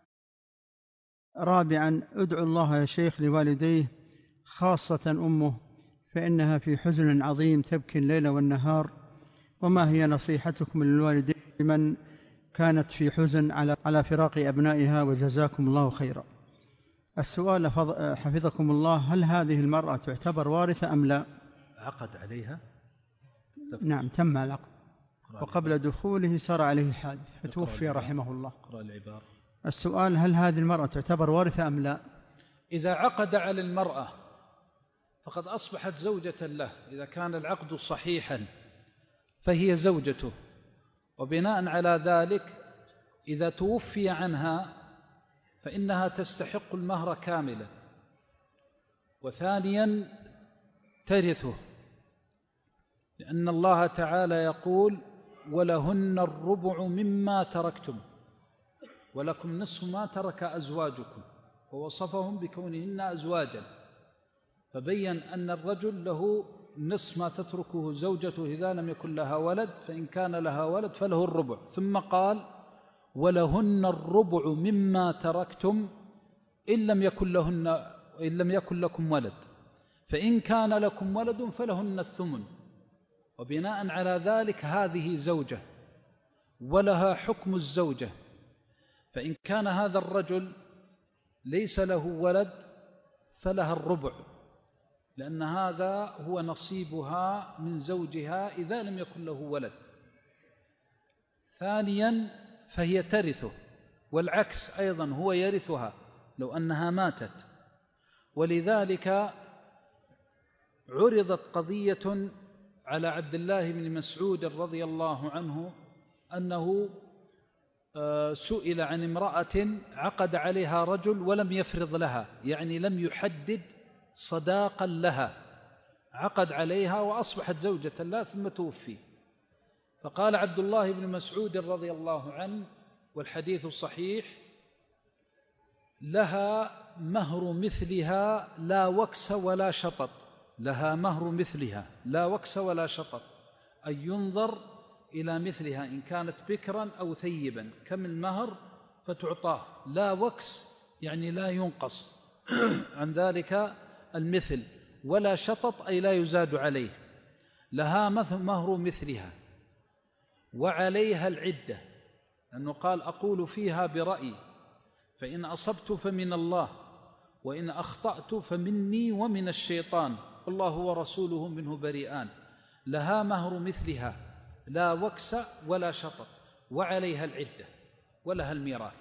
رابعا، ادعو الله يا شيخ لوالديه، خاصة أمه، فإنها في حزن عظيم تبكي الليل والنهار، وما هي نصيحتكم للوالدين لمن كانت في حزن على فراق أبنائها؟ وجزاكم الله خيرا. السؤال حفظكم الله: هل هذه المرأة تعتبر وارثة أم لا؟ عقد عليها؟ نعم، تم العقد، وقبل دخوله سار عليه حادث فتوفي رحمه الله. السؤال: هل هذه المرأة تعتبر وارثة أم لا؟ إذا عقد على المرأة فقد أصبحت زوجة له، إذا كان العقد صحيحا فهي زوجته، وبناء على ذلك إذا توفي عنها فإنها تستحق المهر كاملا. وثانيا، ترثه، لأن الله تعالى يقول: ولهن الربع مما تركتم ولكم نصف ما ترك أزواجكم، ووصفهم بكونهن أزواجا، فبين أن الرجل له نصف ما تتركه زوجته إذا لم يكن لها ولد، فإن كان لها ولد فله الربع. ثم قال: ولهن الربع مما تركتم إن لم يكن لكم ولد، فإن كان لكم ولد فلهن الثمن. وبناء على ذلك هذه زوجة ولها حكم الزوجة، فإن كان هذا الرجل ليس له ولد فلها الربع، لأن هذا هو نصيبها من زوجها إذا لم يكن له ولد. ثانيا، فهي ترثه، والعكس أيضا هو يرثها لو أنها ماتت. ولذلك عرضت قضية على عبد الله بن مسعود رضي الله عنه أنه سئل عن امرأة عقد عليها رجل ولم يفرض لها، يعني لم يحدد صداقا لها، عقد عليها وأصبحت زوجة له ثم توفي، فقال عبد الله بن مسعود رضي الله عنه والحديث صحيح: لها مهر مثلها لا وكس ولا شطط. لها مهر مثلها لا وكس ولا شطط، أي ينظر إلى مثلها إن كانت بكرا أو ثيبا كم المهر فتعطاه، لا وكس يعني لا ينقص عن ذلك المثل، ولا شطط أي لا يزاد عليه. لها مهر مثلها وعليها العدة، لأنه قال: أقول فيها برأيي، فإن أصبت فمن الله، وإن أخطأت فمني ومن الشيطان، والله ورسوله منه بريئان. لها مهر مثلها لا وكس ولا شطط، وعليها العدة، ولها الميراث.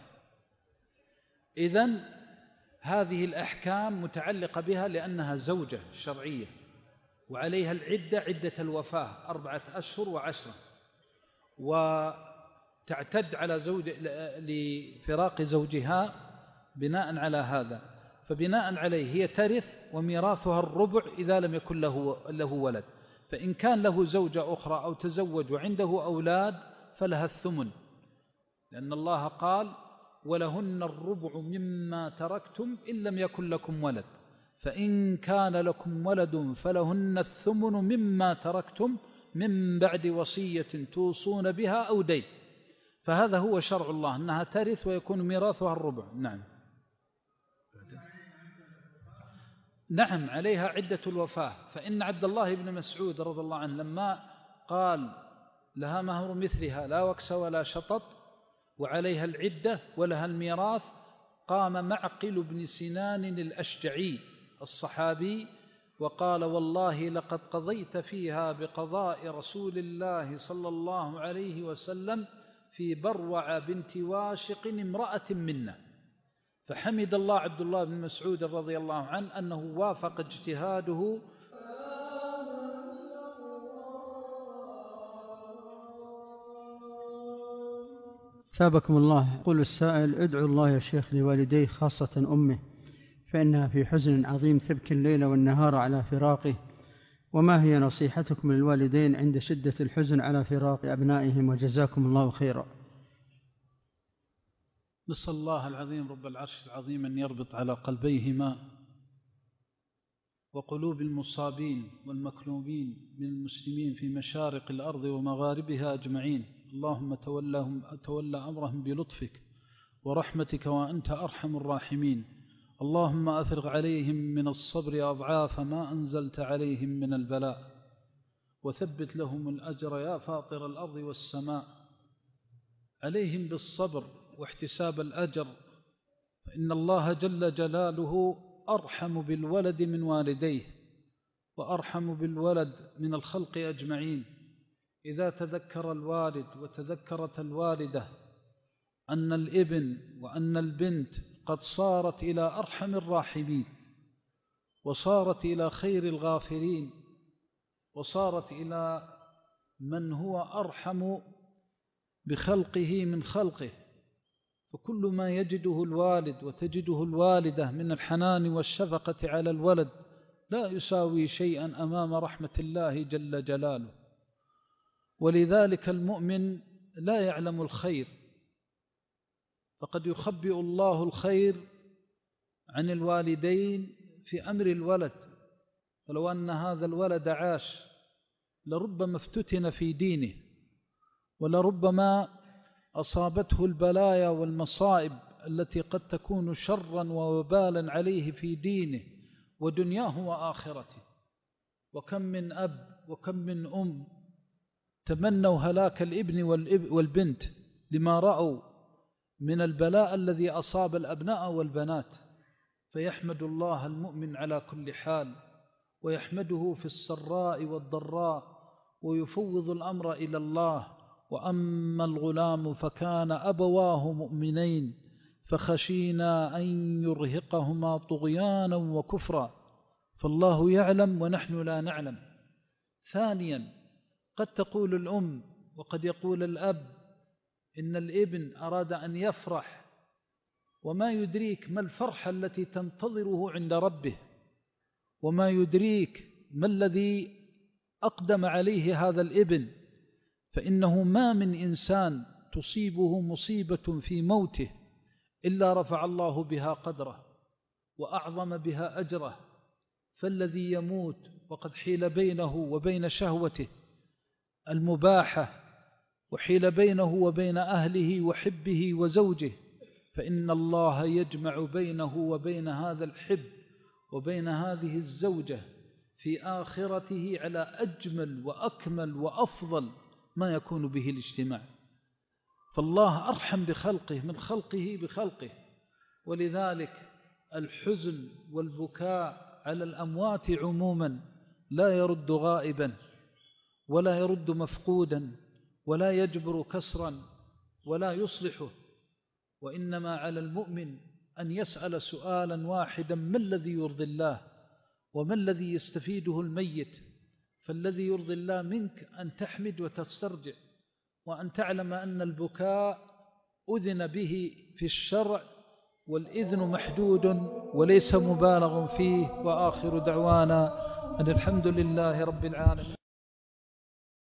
إذن هذه الأحكام متعلقة بها لأنها زوجة شرعية، وعليها العدة، عدة الوفاة 4 أشهر و10، وتعتد على لفراق زوجها بناء على هذا. فبناء عليه هي ترث، وميراثها الربع إذا لم يكن له ولد. فإن كان له زوجة أخرى أو تزوج وعنده أولاد فلها الثمن، لأن الله قال: ولهن الربع مما تركتم إن لم يكن لكم ولد، فإن كان لكم ولد فلهن الثمن مما تركتم من بعد وصية توصون بها أو دين. فهذا هو شرع الله، أنها ترث ويكون ميراثها الربع. نعم عليها عدة الوفاة. فإن عبد الله بن مسعود رضي الله عنه لما قال: لها مهر مثلها لا وكس ولا شطط وعليها العدة ولها الميراث، قام معقل بن سنان الأشجعي الصحابي وقال: والله لقد قضيت فيها بقضاء رسول الله صلى الله عليه وسلم في بروع بنت واشق امرأة منا. فحمد الله عبد الله بن مسعود رضي الله عنه أنه وافق اجتهاده. ثابكم الله. يقول السائل: ادعو الله يا شيخ لوالديه خاصة أمه، فإنها في حزن عظيم تبكي الليل والنهار على فراقه، وما هي نصيحتكم للوالدين عند شدة الحزن على فراق أبنائهم؟ وجزاكم الله خيرا. نسأل الله العظيم رب العرش العظيم أن يربط على قلبيهما وقلوب المصابين والمكروبين من المسلمين في مشارق الأرض ومغاربها أجمعين. اللهم تولى أمرهم بلطفك ورحمتك وأنت أرحم الراحمين. اللهم أفرغ عليهم من الصبر أضعاف ما أنزلت عليهم من البلاء، وثبت لهم الأجر يا فاطر الأرض والسماء. عليهم بالصبر واحتساب الأجر، فإن الله جل جلاله أرحم بالولد من والديه، وأرحم بالولد من الخلق أجمعين. إذا تذكر الوالد وتذكرت الوالدة أن الابن وأن البنت قد صارت إلى أرحم الراحمين، وصارت إلى خير الغافرين، وصارت إلى من هو أرحم بخلقه من خلقه، فكل ما يجده الوالد وتجده الوالدة من الحنان والشفقة على الولد لا يساوي شيئا أمام رحمة الله جل جلاله. ولذلك المؤمن لا يعلم الخير، فقد يخبئ الله الخير عن الوالدين في أمر الولد. فلو أن هذا الولد عاش لربما افتتن في دينه، ولربما أصابته البلايا والمصائب التي قد تكون شرا ووبالا عليه في دينه ودنياه وآخرته. وكم من أب وكم من أم تمنوا هلاك الابن والبنت لما رأوا من البلاء الذي أصاب الأبناء والبنات. فيحمد الله المؤمن على كل حال، ويحمده في السراء والضراء، ويفوض الأمر إلى الله. وأما الغلام فكان أبواه مؤمنين فخشينا أن يرهقهما طغيانا وكفرا، فالله يعلم ونحن لا نعلم. ثانيا، قد تقول الأم وقد يقول الأب إن الابن أراد أن يفرح، وما يدريك ما الفرحة التي تنتظره عند ربه، وما يدريك ما الذي أقدم عليه هذا الابن فإنه ما من إنسان تصيبه مصيبة في موته إلا رفع الله بها قدره وأعظم بها أجره. فالذي يموت وقد حيل بينه وبين شهوته المباحة وحيل بينه وبين أهله وحبه وزوجه، فإن الله يجمع بينه وبين هذا الحب وبين هذه الزوجة في آخرته على أجمل وأكمل وأفضل ما يكون به الاجتماع. فالله أرحم بخلقه من خلقه بخلقه. ولذلك الحزن والبكاء على الأموات عموما لا يرد غائبا ولا يرد مفقودا ولا يجبر كسرا ولا يصلحه، وإنما على المؤمن أن يسأل سؤالا واحدا: ما الذي يرضي الله وما الذي يستفيده الميت؟ فالذي يرضي الله منك أن تحمد وتسترجع، وأن تعلم أن البكاء أذن به في الشرع، والإذن محدود وليس مبالغ فيه. وآخر دعوانا أن الحمد لله رب العالمين.